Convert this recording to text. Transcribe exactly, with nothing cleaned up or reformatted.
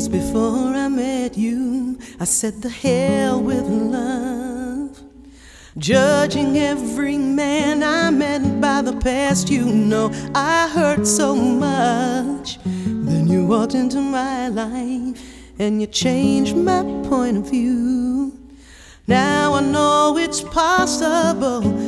Cause before I met you, I said the hell with love, judging every man I met by the past. You know I hurt so much. Then you walked into my life and you changed my point of view. Now I know it's possible